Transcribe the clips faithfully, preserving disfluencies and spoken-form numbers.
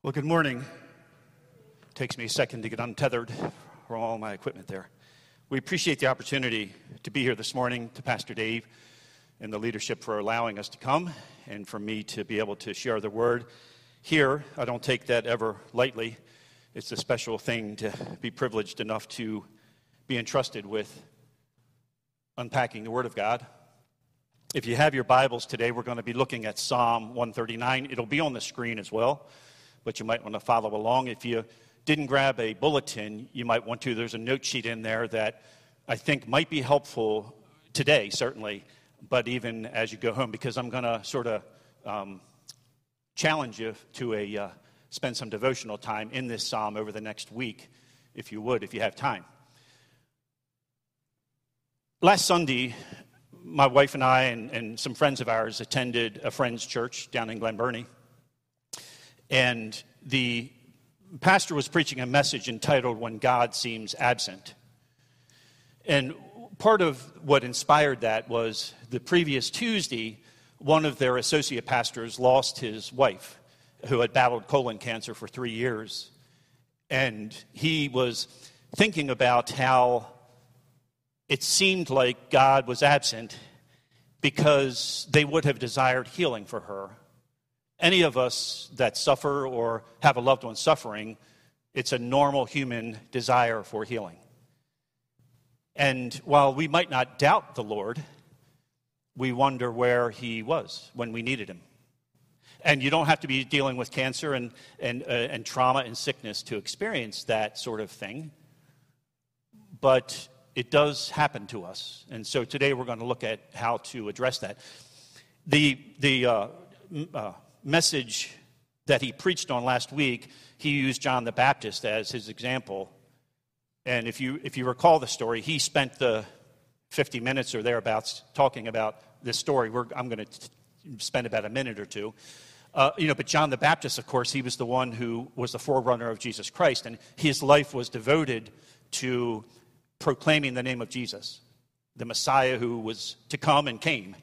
Well, good morning. It takes me a second to get untethered from all my equipment there. We appreciate the opportunity to be here this morning, to Pastor Dave and the leadership for allowing us to come and for me to be able to share the word here. I don't take that ever lightly. It's a special thing to be privileged enough to be entrusted with unpacking the Word of God. If you have your Bibles today, we're going to be looking at Psalm one thirty-nine. It'll be on the screen as well, but you might want to follow along. If you didn't grab a bulletin, you might want to. There's a note sheet in there that I think might be helpful today, certainly, but even as you go home, because I'm going to sort of um, challenge you to a uh, spend some devotional time in this psalm over the next week, if you would, if you have time. Last Sunday, my wife and I and, and some friends of ours attended a friend's church down in Glen Burnie. And the pastor was preaching a message entitled, "When God Seems Absent." And part of what inspired that was the previous Tuesday, one of their associate pastors lost his wife, who had battled colon cancer for three years. And he was thinking about how it seemed like God was absent because they would have desired healing for her. Any of us that suffer or have a loved one suffering, it's a normal human desire for healing. And while we might not doubt the Lord, we wonder where he was when we needed him. And you don't have to be dealing with cancer and and uh, and trauma and sickness to experience that sort of thing. But it does happen to us. And so today we're going to look at how to address that. The the uh, uh, message that he preached on last week, he used John the Baptist as his example. And if you if you recall the story, he spent the fifty minutes or thereabouts talking about this story. We're, I'm going to spend about a minute or two. Uh, you know, but John the Baptist, of course, he was the one who was the forerunner of Jesus Christ, and his life was devoted to proclaiming the name of Jesus, the Messiah who was to come and came.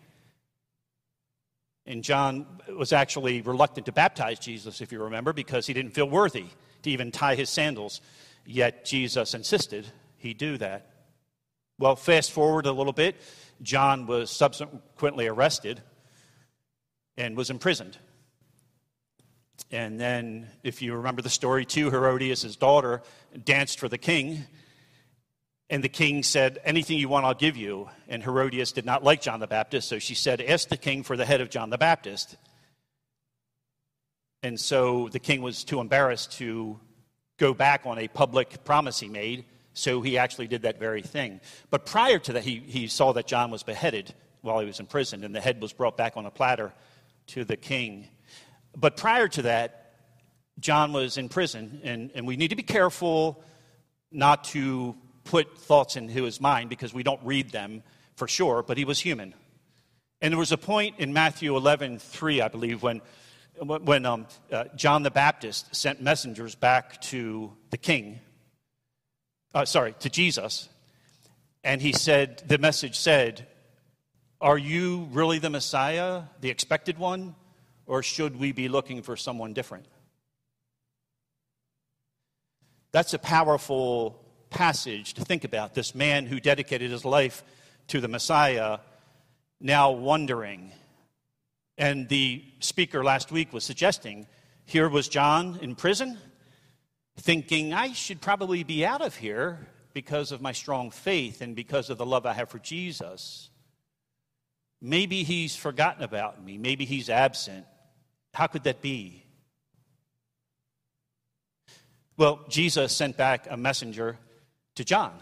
And John was actually reluctant to baptize Jesus, if you remember, because he didn't feel worthy to even tie his sandals. Yet Jesus insisted he do that. Well, fast forward a little bit, John was subsequently arrested and was imprisoned. And then, if you remember the story too, Herodias, his daughter, danced for the king. And the king said, "Anything you want, I'll give you." And Herodias did not like John the Baptist, so she said, "Ask the king for the head of John the Baptist." And so the king was too embarrassed to go back on a public promise he made, so he actually did that very thing. But prior to that, he, he saw that John was beheaded while he was in prison, and the head was brought back on a platter to the king. But prior to that, John was in prison, and, and we need to be careful not to put thoughts into his mind because we don't read them for sure, but he was human. And there was a point in Matthew eleven three, I believe, when when um, uh, John the Baptist sent messengers back to the king, uh, sorry, to Jesus, and he said, the message said, "Are you really the Messiah, the expected one, or should we be looking for someone different?" That's a powerful passage to think about. This man who dedicated his life to the Messiah, now wondering. And the speaker last week was suggesting, here was John in prison, thinking, I should probably be out of here because of my strong faith and because of the love I have for Jesus. Maybe he's forgotten about me. Maybe he's absent. How could that be? Well, Jesus sent back a messenger to John.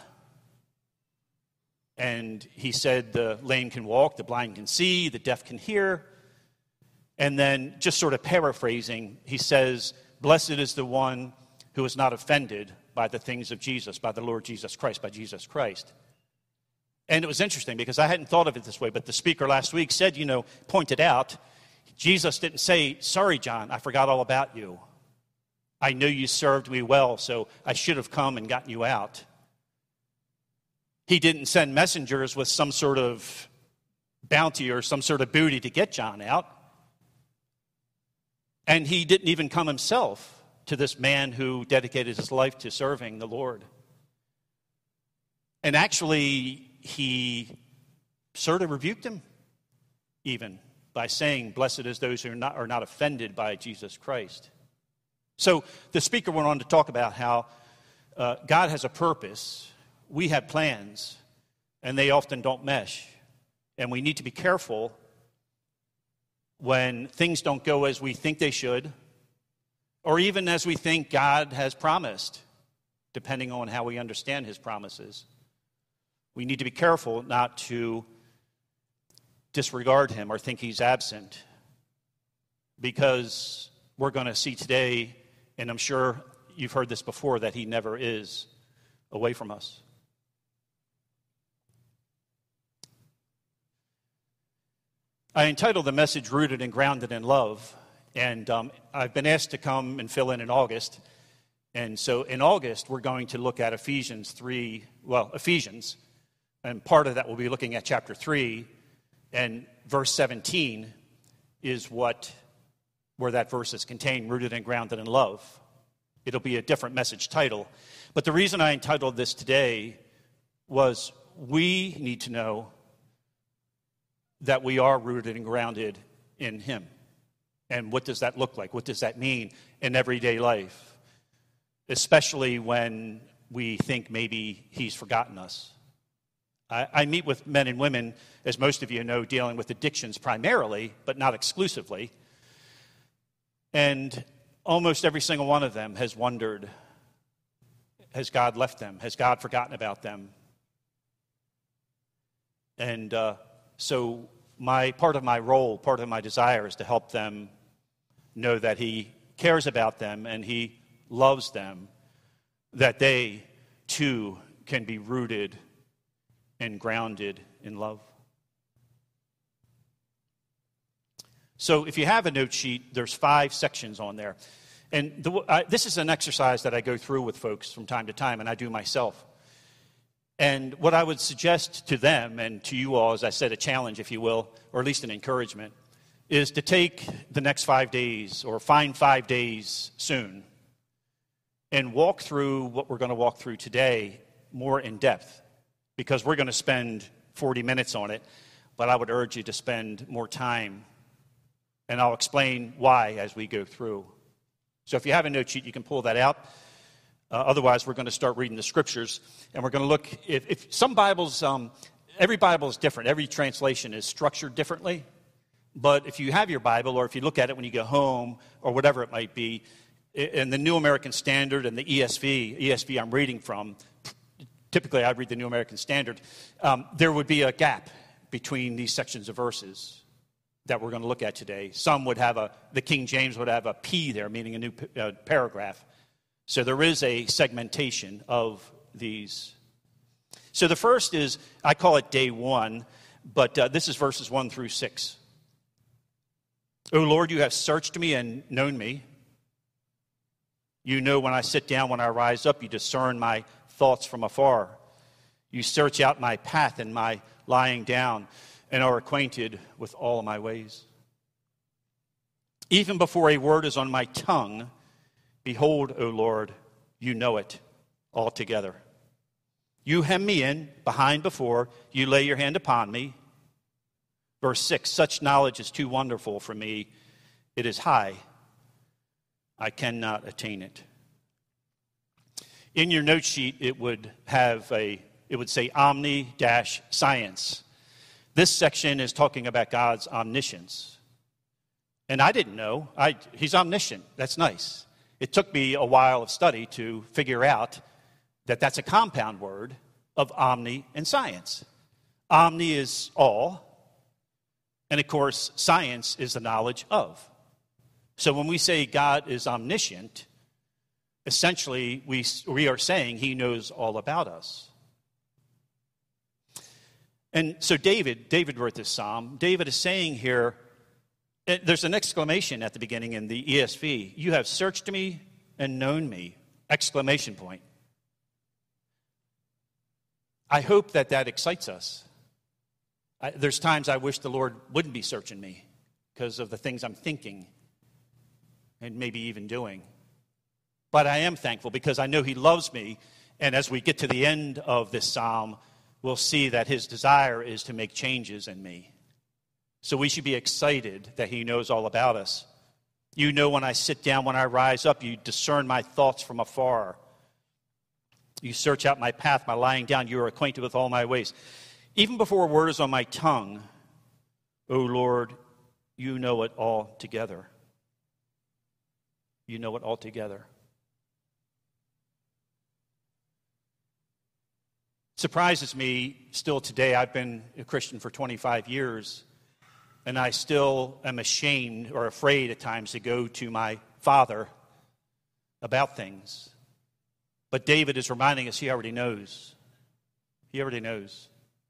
And he said the lame can walk, the blind can see, the deaf can hear. And then, just sort of paraphrasing, he says, "Blessed is the one who is not offended by the things of Jesus, by the Lord Jesus Christ, by Jesus Christ." And it was interesting because I hadn't thought of it this way, but the speaker last week said, you know, pointed out, Jesus didn't say, "Sorry, John, I forgot all about you. I know you served me well, so I should have come and gotten you out." He didn't send messengers with some sort of bounty or some sort of booty to get John out. And he didn't even come himself to this man who dedicated his life to serving the Lord. And actually, he sort of rebuked him, even, by saying, blessed is those who are not, are not offended by Jesus Christ. So the speaker went on to talk about how uh, God has a purpose, we have plans, and they often don't mesh. And we need to be careful when things don't go as we think they should, or even as we think God has promised, depending on how we understand his promises. We need to be careful not to disregard him or think he's absent, because we're going to see today, and I'm sure you've heard this before, that he never is away from us. I entitled the message Rooted and Grounded in Love, and um, I've been asked to come and fill in in August. And so in August, we're going to look at Ephesians three, well, Ephesians, and part of that we'll be looking at chapter three, and verse seventeen is what, where that verse is contained, Rooted and Grounded in Love. It'll be a different message title. But the reason I entitled this today was we need to know that we are rooted and grounded in him. And what does that look like? What does that mean in everyday life? Especially when we think maybe he's forgotten us. I, I meet with men and women, as most of you know, dealing with addictions primarily, but not exclusively. And almost every single one of them has wondered, has God left them? Has God forgotten about them? And uh, so my part of my role, part of my desire is to help them know that he cares about them and he loves them, that they too can be rooted and grounded in love. So if you have a note sheet, there's five sections on there. And the, uh, this is an exercise that I go through with folks from time to time, and I do myself. And what I would suggest to them and to you all, as I said, a challenge, if you will, or at least an encouragement, is to take the next five days or find five days soon and walk through what we're going to walk through today more in depth, because we're going to spend forty minutes on it, but I would urge you to spend more time, and I'll explain why as we go through. So if you have a note sheet, you can pull that out. Uh, otherwise, we're going to start reading the scriptures, and we're going to look, if, if some Bibles, um, every Bible is different. Every translation is structured differently. But if you have your Bible, or if you look at it when you go home, or whatever it might be, in the New American Standard and the E S V, E S V I'm reading from, typically I read the New American Standard, um, there would be a gap between these sections of verses that we're going to look at today. Some would have a, the King James would have a P there, meaning a new uh, paragraph. So there is a segmentation of these. So the first is, I call it day one, but uh, this is verses one through six. O Lord, you have searched me and known me. You know when I sit down, when I rise up, you discern my thoughts from afar. You search out my path and my lying down, and are acquainted with all my ways. Even before a word is on my tongue, behold, O Lord, you know it altogether. You hem me in, behind, before, you lay your hand upon me. Verse six, such knowledge is too wonderful for me. It is high. I cannot attain it. In your note sheet, it would have a, it would say omni-science. This section is talking about God's omniscience. And I didn't know. I, he's omniscient. That's nice. It took me a while of study to figure out that that's a compound word of omni and science. Omni is all, and of course, science is the knowledge of. So when we say God is omniscient, essentially we, we are saying he knows all about us. And so David, David wrote this psalm. David is saying here, there's an exclamation at the beginning in the E S V. You have searched me and known me, exclamation point. I hope that that excites us. I, there's times I wish the Lord wouldn't be searching me because of the things I'm thinking and maybe even doing. But I am thankful because I know he loves me. And as we get to the end of this psalm, we'll see that his desire is to make changes in me. So we should be excited that he knows all about us. You know when I sit down, when I rise up, you discern my thoughts from afar. You search out my path, my lying down. You are acquainted with all my ways. Even before a word is on my tongue, O Lord, you know it all together. You know it all together. It surprises me still today. I've been a Christian for twenty-five years, and I still am ashamed or afraid at times to go to my father about things. But David is reminding us he already knows. He already knows.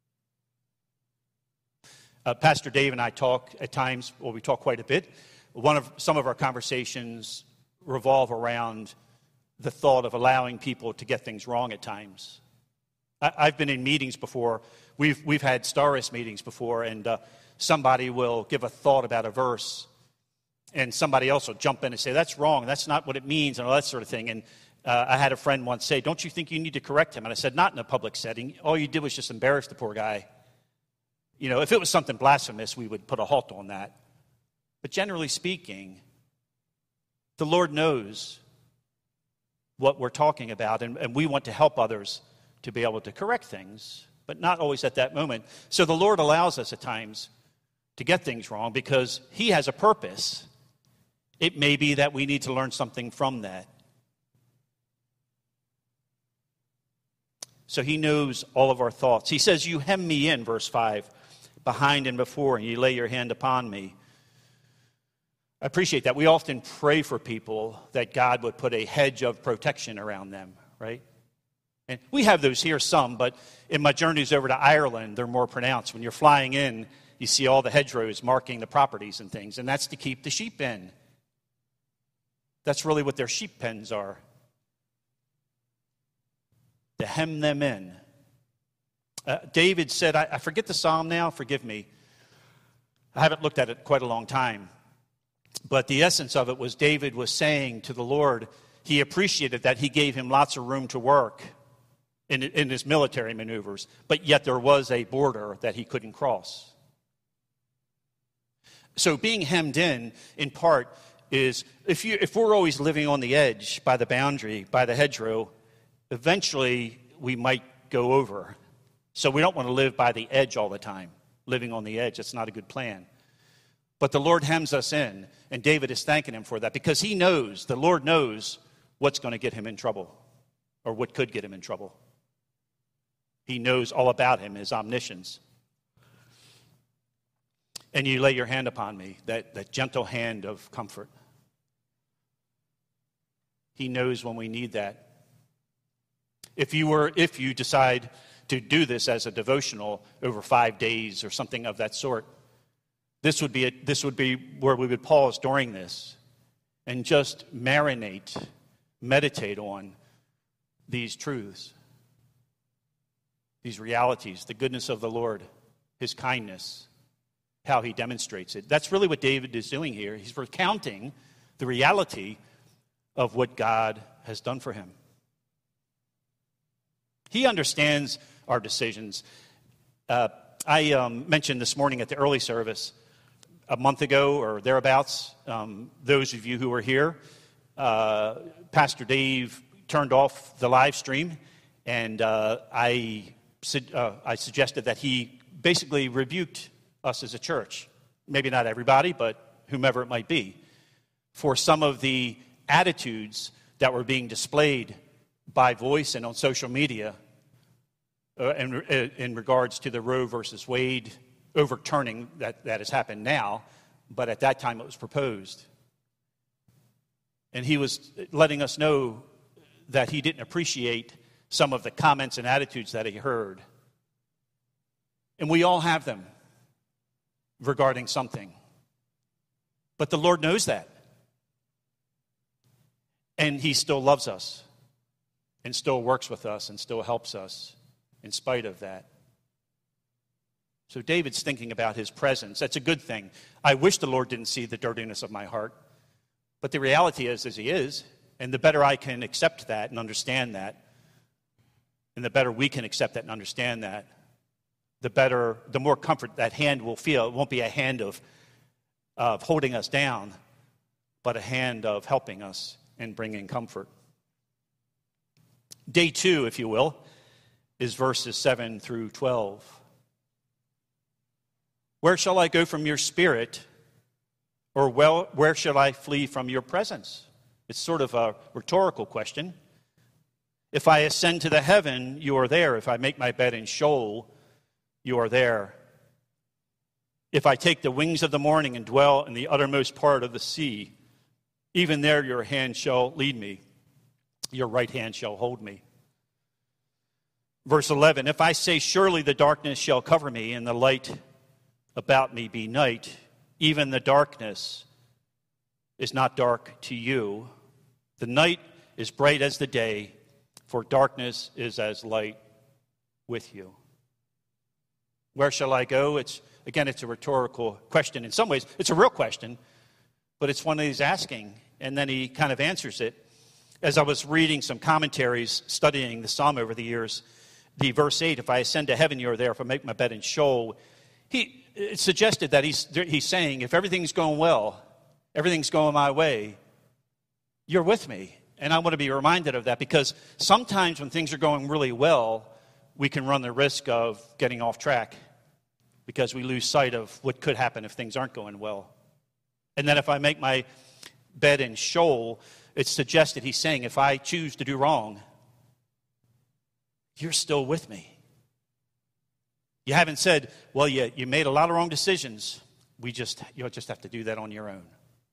Uh, Pastor Dave and I talk at times, well, we talk quite a bit. One of some of our conversations revolve around the thought of allowing people to get things wrong at times. I, I've been in meetings before. We've we've had Starist meetings before, and uh, somebody will give a thought about a verse, and somebody else will jump in and say, that's wrong, that's not what it means, and all that sort of thing. And uh, I had a friend once say, don't you think you need to correct him? And I said, not in a public setting. All you did was just embarrass the poor guy. You know, if it was something blasphemous, we would put a halt on that. But generally speaking, the Lord knows what we're talking about, and, and we want to help others to be able to correct things, but not always at that moment. So the Lord allows us at times to get things wrong because he has a purpose. It may be that we need to learn something from that. So he knows all of our thoughts. He says, you hem me in, verse five, behind and before, and you lay your hand upon me. I appreciate that. We often pray for people that God would put a hedge of protection around them, right? And we have those here some, but in my journeys over to Ireland, they're more pronounced. When you're flying in, you see all the hedgerows marking the properties and things, and that's to keep the sheep in. That's really what their sheep pens are. To hem them in. Uh, David said, I, I forget the psalm now, forgive me. I haven't looked at it quite a long time. But the essence of it was David was saying to the Lord, he appreciated that he gave him lots of room to work in, in his military maneuvers, but yet there was a border that he couldn't cross. So being hemmed in, in part, is if you if we're always living on the edge, by the boundary, by the hedgerow, eventually we might go over. So we don't want to live by the edge all the time, living on the edge. That's not a good plan. But the Lord hems us in, and David is thanking him for that because he knows, the Lord knows what's going to get him in trouble or what could get him in trouble. He knows all about him, his omniscience. And you lay your hand upon me, that, that gentle hand of comfort. He knows when we need that. If you were, if you decide to do this as a devotional over five days or something of that sort, this would be a, this would be where we would pause during this and just marinate, meditate on these truths, these realities, the goodness of the Lord, his kindness, how he demonstrates it. That's really what David is doing here. He's recounting the reality of what God has done for him. He understands our decisions. Uh, I um, mentioned this morning at the early service, a month ago or thereabouts, um, those of you who were here, uh, Pastor Dave turned off the live stream, and uh, I, uh, I suggested that he basically rebuked us as a church, maybe not everybody, but whomever it might be, for some of the attitudes that were being displayed by voice and on social media uh, in, in regards to the Roe versus Wade overturning that, that has happened now, but at that time it was proposed. And he was letting us know that he didn't appreciate some of the comments and attitudes that he heard. And we all have them regarding something. But the Lord knows that. And he still loves us and still works with us and still helps us in spite of that. So David's thinking about his presence. That's a good thing. I wish the Lord didn't see the dirtiness of my heart. But the reality is, as he is, And the better I can accept that and understand that, and the better we can accept that and understand that, the better, the more comfort that hand will feel. It won't be a hand of, of holding us down, but a hand of helping us and bringing comfort. Day two, if you will, is verses seven through twelve. Where shall I go from your spirit? Or well, where shall I flee from your presence? It's sort of a rhetorical question. If I ascend to the heaven, you are there. If I make my bed in Sheol, you are there. If I take the wings of the morning and dwell in the uttermost part of the sea, even there your hand shall lead me. Your right hand shall hold me. Verse eleven, if I say, surely the darkness shall cover me, and the light about me be night, even the darkness is not dark to you. The night is bright as the day, for darkness is as light with you. Where shall I go? It's again, it's a rhetorical question. In some ways, it's a real question, but it's one that he's asking, and then he kind of answers it. As I was reading some commentaries, studying the psalm over the years, the verse eight, if I ascend to heaven, you are there. If I make my bed in Sheol, he it suggested that he's, he's saying, if everything's going well, everything's going my way, you're with me. And I want to be reminded of that, because sometimes when things are going really well, we can run the risk of getting off track because we lose sight of what could happen if things aren't going well. And then if I make my bed in Sheol, it's suggested he's saying, if I choose to do wrong, you're still with me. You haven't said, well, you, you made a lot of wrong decisions. We just, you'll just have to do that on your own.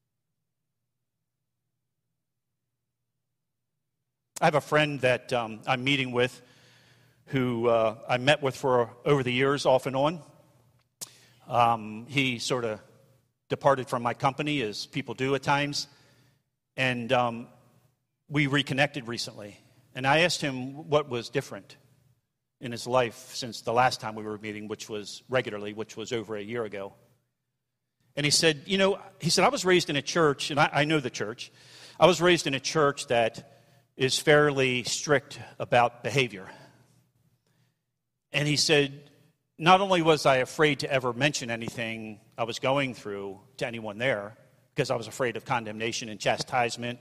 I have a friend that um, I'm meeting with who uh, I met with for over the years, off and on. Um, he sort of departed from my company, as people do at times. And um, we reconnected recently. And I asked him what was different in his life since the last time we were meeting, which was regularly, which was over a year ago. And he said, you know, he said, I was raised in a church, and I, I know the church. I was raised in a church that is fairly strict about behavior. And he said, not only was I afraid to ever mention anything I was going through to anyone there, because I was afraid of condemnation and chastisement.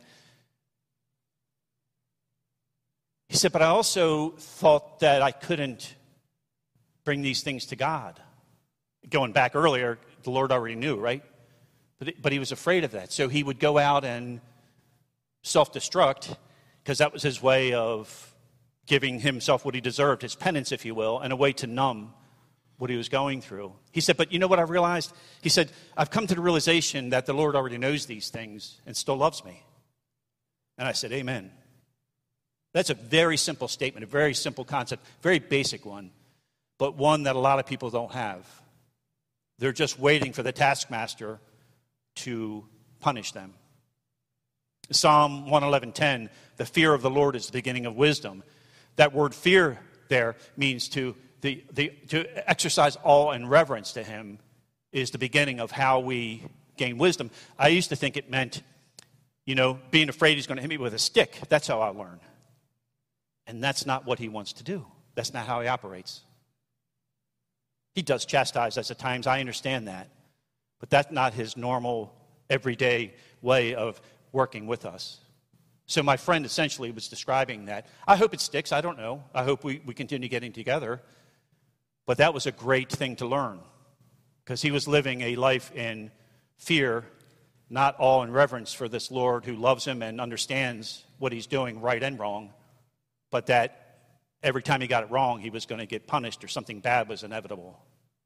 He said, but I also thought that I couldn't bring these things to God. Going back earlier, the Lord already knew, right? But, but he was afraid of that. So he would go out and self-destruct, because that was his way of giving himself what he deserved, his penance, if you will, and a way to numb what he was going through. He said, but you know what I realized? He said, I've come to the realization that the Lord already knows these things and still loves me. And I said, amen. That's a very simple statement, a very simple concept, very basic one, but one that a lot of people don't have. They're just waiting for the taskmaster to punish them. Psalm one eleven ten, the fear of the Lord is the beginning of wisdom. That word fear there means to the, the to exercise awe and reverence to him is the beginning of how we gain wisdom. I used to think it meant, you know, being afraid he's going to hit me with a stick. That's how I learn. And that's not what he wants to do. That's not how he operates. He does chastise us at times. I understand that. But that's not his normal, everyday way of working with us. So my friend essentially was describing that. I hope it sticks. I don't know. I hope we, we continue getting together. But that was a great thing to learn, because he was living a life in fear, not awe and reverence for this Lord who loves him and understands what he's doing right and wrong, but that every time he got it wrong, he was going to get punished or something bad was inevitable.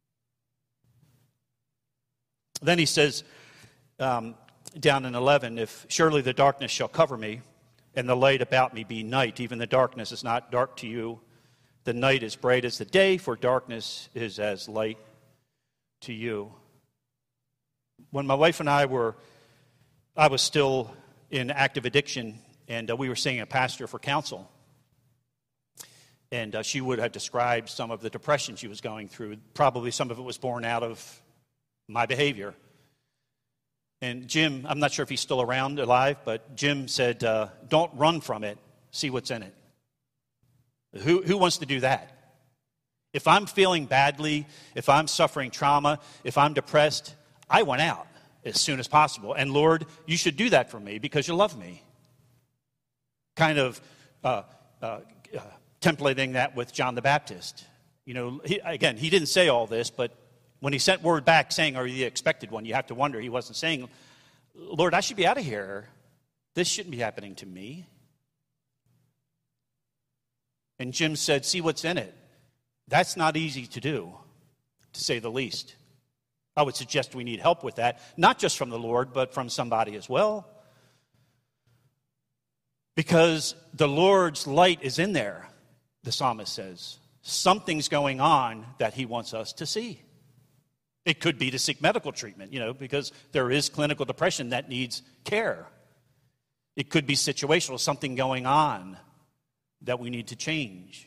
Then he says, um, down in eleven, if surely the darkness shall cover me, and the light about me be night, even the darkness is not dark to you. The night is bright as the day, for darkness is as light to you. When my wife and I were, I was still in active addiction, and uh, we were seeing a pastor for counsel. And uh, she would have described some of the depression she was going through. Probably some of it was born out of my behavior. And Jim, I'm not sure if he's still around, alive, but Jim said, uh, don't run from it, see what's in it. Who, who wants to do that? If I'm feeling badly, if I'm suffering trauma, if I'm depressed, I want out as soon as possible. And Lord, you should do that for me because you love me. Kind of uh, uh, uh, templating that with John the Baptist. You know, he, again, he didn't say all this, but when he sent word back saying, are you the expected one? You have to wonder. He wasn't saying, Lord, I should be out of here. This shouldn't be happening to me. And Jim said, see what's in it. That's not easy to do, to say the least. I would suggest we need help with that, not just from the Lord, but from somebody as well. Because the Lord's light is in there, the psalmist says. Something's going on that he wants us to see. It could be to seek medical treatment, you know, because there is clinical depression that needs care. It could be situational, something going on that we need to change.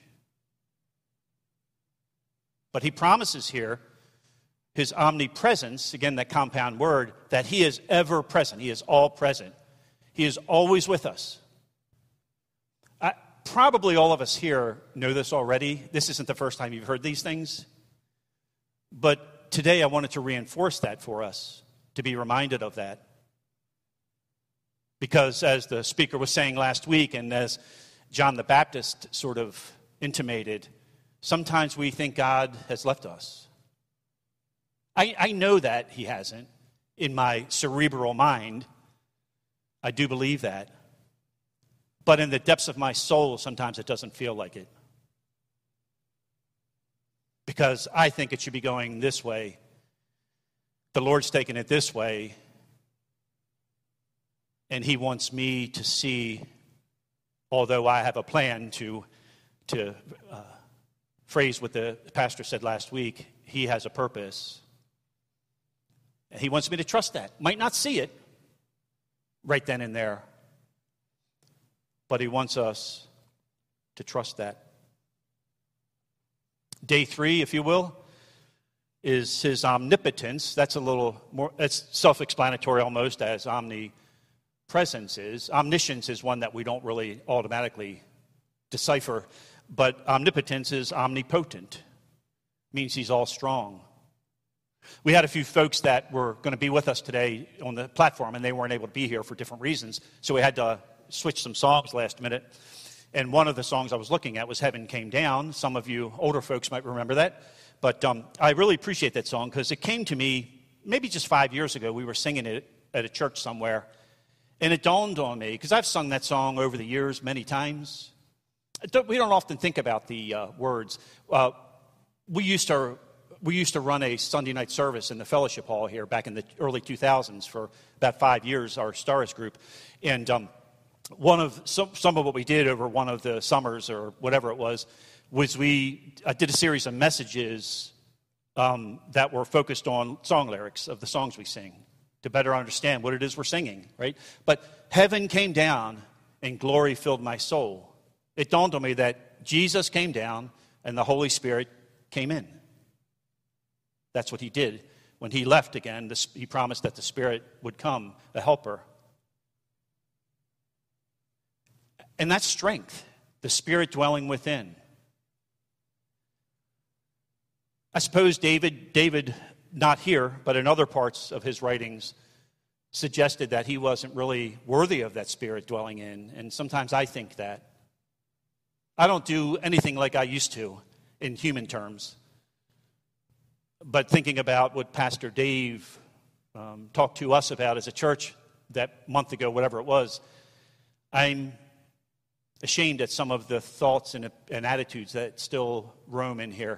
But he promises here his omnipresence, again, that compound word, that he is ever present. He is all present. He is always with us. I, probably all of us here know this already. This isn't the first time you've heard these things. But today I wanted to reinforce that for us, to be reminded of that. Because as the speaker was saying last week, and as John the Baptist sort of intimated, sometimes we think God has left us. I, I know that he hasn't in my cerebral mind. I do believe that. But in the depths of my soul, sometimes it doesn't feel like it. Because I think it should be going this way. The Lord's taken it this way. And he wants me to see, although I have a plan to, to uh, phrase what the pastor said last week, he has a purpose. And he wants me to trust that. Might not see it right then and there, but he wants us to trust that. Day three, if you will, is his omnipotence. That's a little more, that's self-explanatory almost, as omnipresence is. Omniscience is one that we don't really automatically decipher, but omnipotence is omnipotent. Means he's all strong. We had a few folks that were going to be with us today on the platform, and they weren't able to be here for different reasons, so we had to switch some songs last minute. And one of the songs I was looking at was Heaven Came Down. Some of you older folks might remember that. But um, I really appreciate that song because it came to me maybe just five years ago. We were singing it at a church somewhere. And it dawned on me, because I've sung that song over the years many times. We don't often think about the uh, words. Uh, we used to we used to run a Sunday night service in the fellowship hall here back in the early two thousands for about five years, our Stars group. And um, one of some, some of what we did over one of the summers or whatever it was, was we I did a series of messages um, that were focused on song lyrics of the songs we sing to better understand what it is we're singing, right? But heaven came down and glory filled my soul. It dawned on me that Jesus came down and the Holy Spirit came in. That's what he did. When he left again, the, he promised that the Spirit would come, a helper. And that's strength, the Spirit dwelling within. I suppose David, David, not here, but in other parts of his writings, suggested that he wasn't really worthy of that Spirit dwelling in. And sometimes I think that. I don't do anything like I used to in human terms. But thinking about what Pastor Dave um, talked to us about as a church that month ago, whatever it was, I'm ashamed at some of the thoughts and, and attitudes that still roam in here.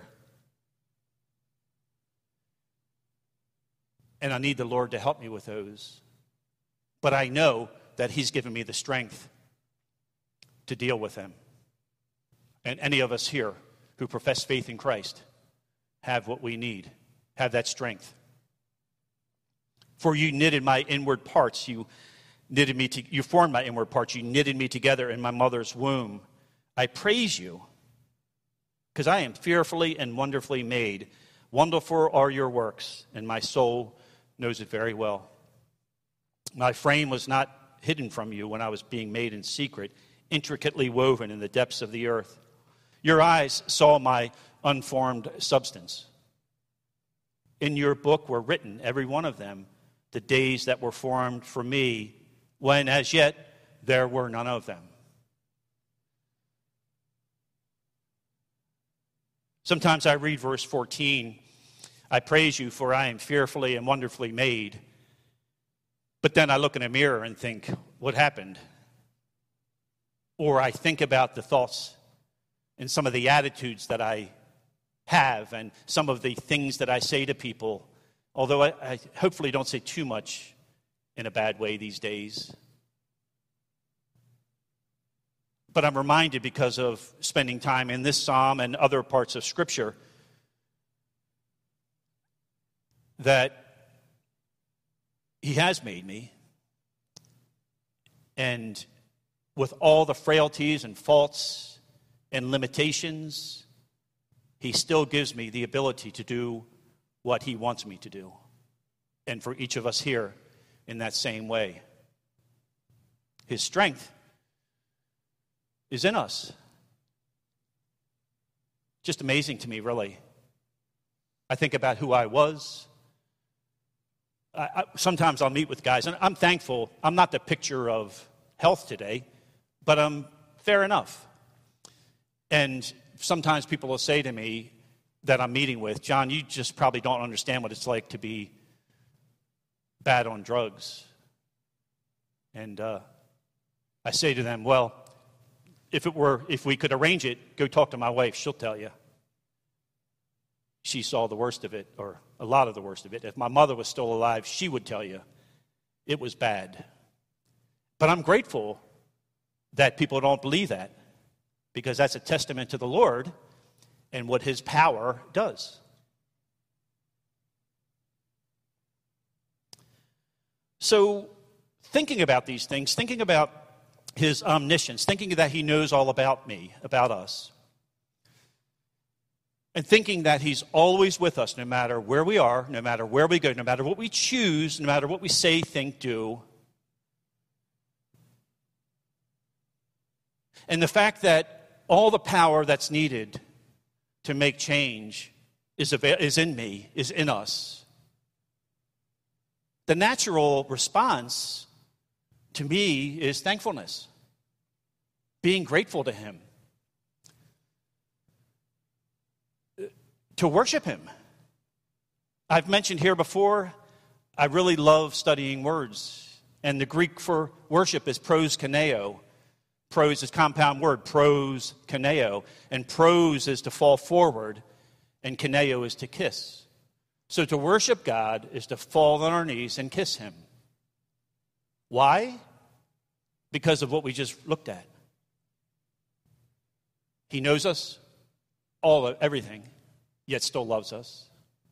And I need the Lord to help me with those. But I know that he's given me the strength to deal with them. And any of us here who profess faith in Christ have what we need, have that strength. For you knitted my inward parts, you knitted me to, you formed my inward parts, you knitted me together in my mother's womb. I praise you, because I am fearfully and wonderfully made. Wonderful are your works, and my soul knows it very well. My frame was not hidden from you when I was being made in secret, intricately woven in the depths of the earth. Your eyes saw my unformed substance. In your book were written, every one of them, the days that were formed for me, when as yet there were none of them. Sometimes I read verse fourteen, I praise you for I am fearfully and wonderfully made. But then I look in a mirror and think, what happened? Or I think about the thoughts and some of the attitudes that I have and some of the things that I say to people, although I, I hopefully don't say too much in a bad way these days. But I'm reminded because of spending time in this psalm and other parts of Scripture that He has made me. And with all the frailties and faults and limitations, He still gives me the ability to do what He wants me to do. And for each of us here in that same way. His strength is in us. Just amazing to me, really. I think about who I was. I, I, sometimes I'll meet with guys, and I'm thankful. I'm not the picture of health today, but I'm fair enough. And sometimes people will say to me that I'm meeting with, John, you just probably don't understand what it's like to be bad on drugs. And uh, I say to them, well, if it were, if we could arrange it, go talk to my wife. She'll tell you. She saw the worst of it, or a lot of the worst of it. If my mother was still alive, she would tell you it was bad. But I'm grateful that people don't believe that, because that's a testament to the Lord and what His power does. So, thinking about these things, thinking about His omniscience, thinking that He knows all about me, about us, and thinking that He's always with us no matter where we are, no matter where we go, no matter what we choose, no matter what we say, think, do. And the fact that all the power that's needed to make change is, avail- is in me, is in us. The natural response to me is thankfulness, being grateful to Him, to worship Him. I've mentioned here before, I really love studying words, and the Greek for worship is proskuneo. Pros is compound word, pros, kaneo. And pros is to fall forward, and kaneo is to kiss. So to worship God is to fall on our knees and kiss Him. Why? Because of what we just looked at. He knows us, all of everything, yet still loves us.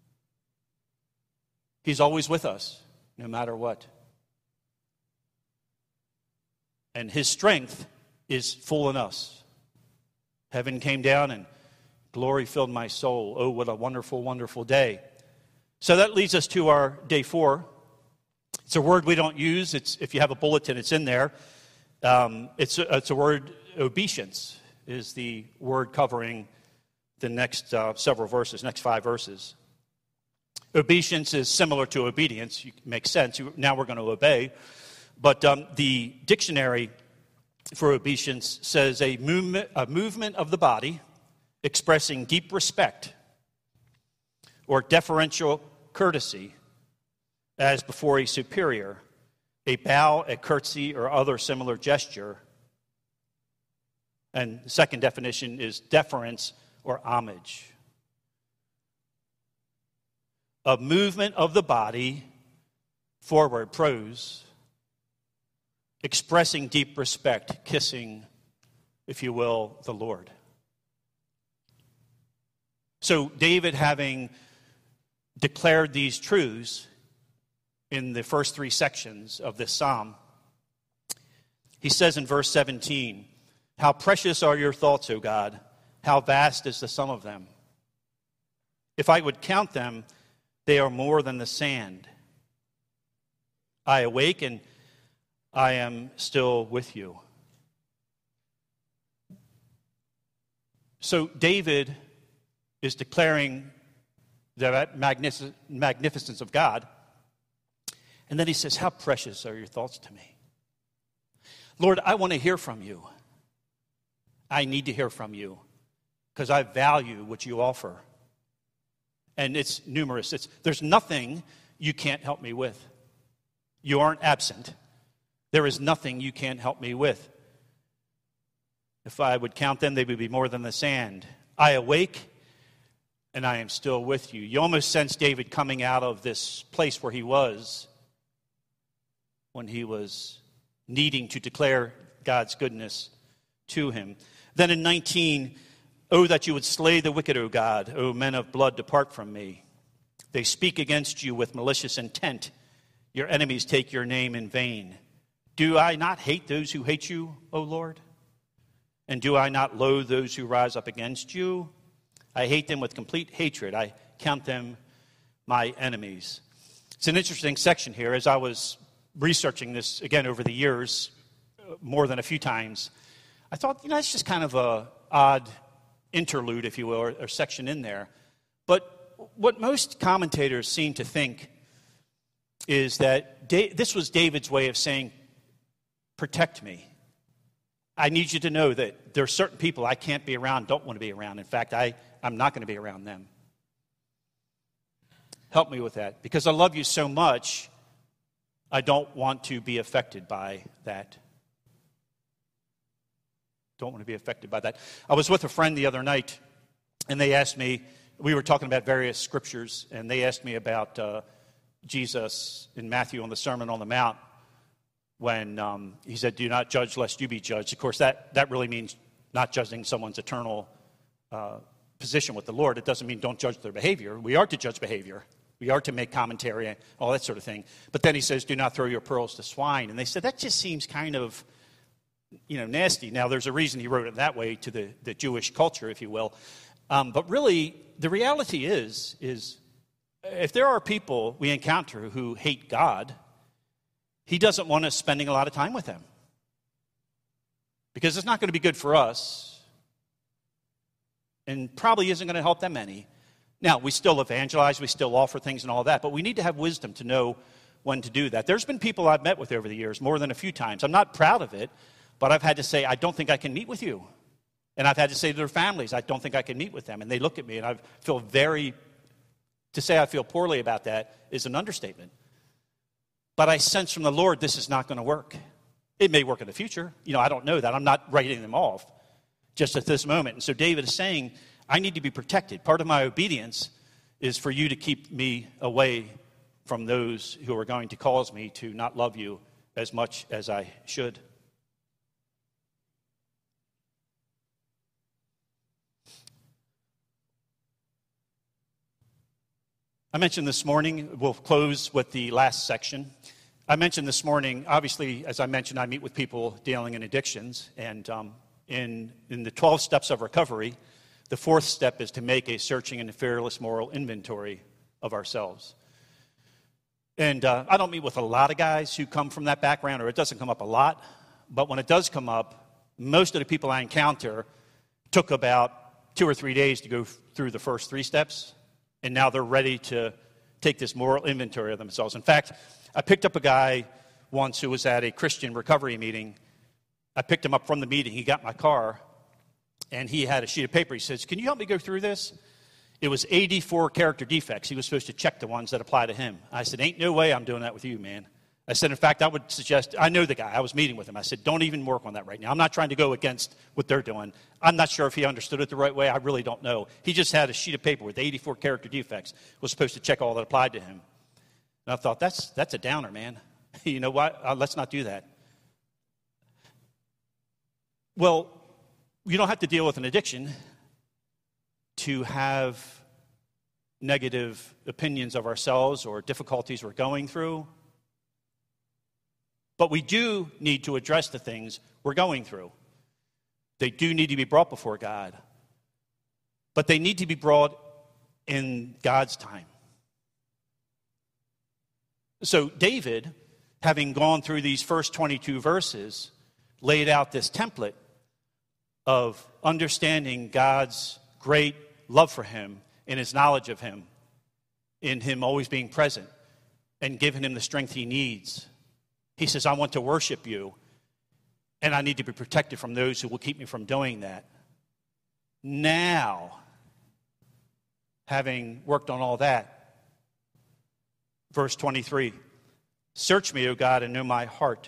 He's always with us, no matter what. And His strength is full in us. Heaven came down and glory filled my soul. Oh, what a wonderful, wonderful day. So that leads us to our day four. It's a word we don't use. It's, if you have a bulletin, it's in there. Um, it's, a, it's a word, obeisance is the word covering the next uh, several verses, next five verses. Obeisance is similar to obedience. It makes sense. Now we're going to obey. But um, the dictionary for obeisance says a movement, a movement of the body expressing deep respect or deferential courtesy as before a superior, a bow, a curtsy, or other similar gesture. And the second definition is deference or homage. A movement of the body, forward, pros, expressing deep respect, kissing, if you will, the Lord. So David, having declared these truths in the first three sections of this psalm, he says in verse seventeen, "How precious are your thoughts, O God! How vast is the sum of them! If I would count them, they are more than the sand. I awake and I am still with you. So David is declaring the magnific- magnificence of God. And then he says, how precious are your thoughts to me? Lord, I want to hear from you. I need to hear from you because I value what you offer. And it's numerous. It's, there's nothing you can't help me with. You aren't absent. There is nothing you can't help me with. If I would count them, they would be more than the sand. I awake, and I am still with you. You almost sense David coming out of this place where he was when he was needing to declare God's goodness to him. Then in nineteen, oh, that you would slay the wicked, O God. O men of blood, depart from me. They speak against you with malicious intent. Your enemies take your name in vain. Do I not hate those who hate you, O Lord? And do I not loathe those who rise up against you? I hate them with complete hatred. I count them my enemies. It's an interesting section here. As I was researching this, again, over the years, more than a few times, I thought, you know, it's just kind of a odd interlude, if you will, or, or section in there. But what most commentators seem to think is that da- this was David's way of saying, protect me. I need you to know that there are certain people I can't be around, don't want to be around. In fact, I, I'm not going to be around them. Help me with that. Because I love you so much, I don't want to be affected by that. Don't want to be affected by that. I was with a friend the other night, and they asked me, we were talking about various scriptures, and they asked me about uh, Jesus in Matthew on the Sermon on the Mount, when um, he said, do not judge lest you be judged. Of course, that, that really means not judging someone's eternal uh, position with the Lord. It doesn't mean don't judge their behavior. We are to judge behavior. We are to make commentary, all that sort of thing. But then he says, do not throw your pearls to swine. And they said, that just seems kind of, you know, nasty. Now, there's a reason he wrote it that way to the, the Jewish culture, if you will. Um, but really, the reality is, is if there are people we encounter who hate God, he doesn't want us spending a lot of time with them. Because it's not going to be good for us, and probably isn't going to help them any. Now, we still evangelize, we still offer things and all that, but we need to have wisdom to know when to do that. There's been people I've met with over the years, more than a few times. I'm not proud of it, but I've had to say, I don't think I can meet with you. And I've had to say to their families, I don't think I can meet with them. And they look at me, and I feel very, to say I feel poorly about that is an understatement. But I sense from the Lord this is not going to work. It may work in the future. You know, I don't know that. I'm not writing them off just at this moment. And so David is saying, I need to be protected. Part of my obedience is for you to keep me away from those who are going to cause me to not love you as much as I should. I mentioned this morning, we'll close with the last section. I mentioned this morning, obviously, as I mentioned, I meet with people dealing in addictions. And um, in, in the twelve steps of recovery, the fourth step is to make a searching and fearless moral inventory of ourselves. And uh, I don't meet with a lot of guys who come from that background, or it doesn't come up a lot. But when it does come up, most of the people I encounter took about two or three days to go through the first three steps. And now they're ready to take this moral inventory of themselves. In fact, I picked up a guy once who was at a Christian recovery meeting. I picked him up from the meeting. He got in my car, and he had a sheet of paper. He says, can you help me go through this? It was eighty-four character defects. He was supposed to check the ones that apply to him. I said, ain't no way I'm doing that with you, man. I said, in fact, I would suggest, I know the guy. I was meeting with him. I said, don't even work on that right now. I'm not trying to go against what they're doing. I'm not sure if he understood it the right way. I really don't know. He just had a sheet of paper with eighty-four character defects, was supposed to check all that applied to him. And I thought, that's that's a downer, man. You know what? Uh, let's not do that. Well, you don't have to deal with an addiction to have negative opinions of ourselves or difficulties we're going through. But we do need to address the things we're going through. They do need to be brought before God. But they need to be brought in God's time. So David having gone through these first twenty-two verses, laid out this template of understanding God's great love for him, in his knowledge of him, in him always being present, and giving him the strength he needs. He says, I want to worship you, and I need to be protected from those who will keep me from doing that. Now, having worked on all that, verse twenty-three, search me, O God, and know my heart.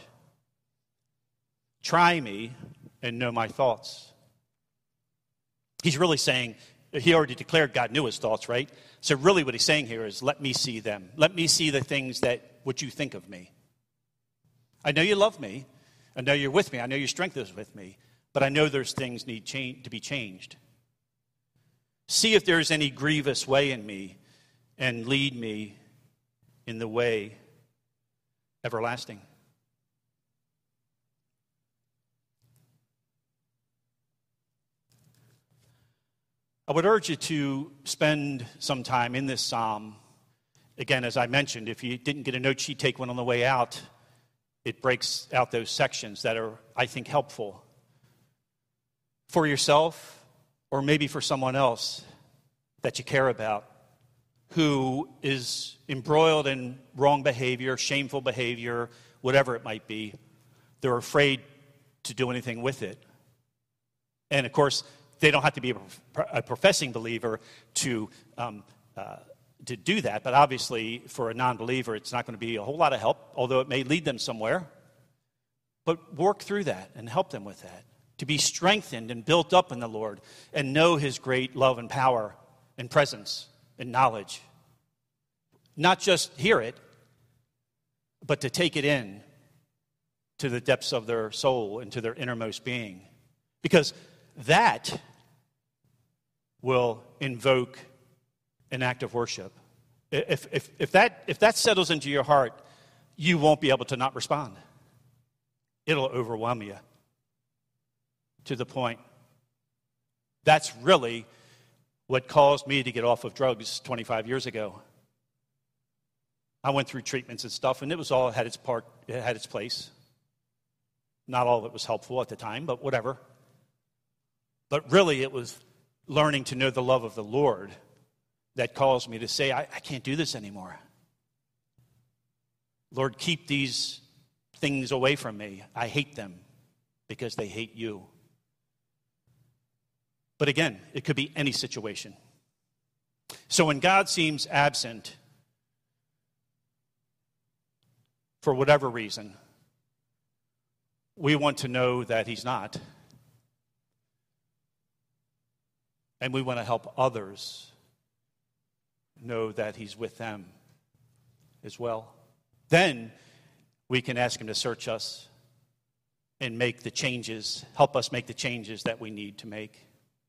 Try me and know my thoughts. He's really saying, he already declared God knew his thoughts, right? So really what he's saying here is, let me see them. Let me see the things that, what you think of me. I know you love me. I know you're with me. I know your strength is with me. But I know there's things need change, to be changed. See if there's any grievous way in me, and lead me in the way everlasting. I would urge you to spend some time in this psalm. Again, as I mentioned, if you didn't get a note sheet, take one on the way out. It breaks out those sections that are, I think, helpful for yourself or maybe for someone else that you care about who is embroiled in wrong behavior, shameful behavior, whatever it might be. They're afraid to do anything with it. And, of course, they don't have to be a professing believer to um, uh, to do that. But obviously, for a non-believer, it's not going to be a whole lot of help, although it may lead them somewhere. But work through that and help them with that, to be strengthened and built up in the Lord and know his great love and power and presence and knowledge. Not just hear it, but to take it in to the depths of their soul and to their innermost being. Because that will invoke an act of worship. If, if, if, that, if that settles into your heart, you won't be able to not respond. It'll overwhelm you to the point. That's really what caused me to get off of drugs twenty-five years ago. I went through treatments and stuff, and it was all had its part, it had its place. Not all of it was helpful at the time, but whatever. But really, it was learning to know the love of the Lord that caused me to say, I, I can't do this anymore. Lord, keep these things away from me. I hate them because they hate you. But again, it could be any situation. So when God seems absent, for whatever reason, we want to know that he's not. And we want to help others know that he's with them as well. Then we can ask him to search us and make the changes, help us make the changes that we need to make.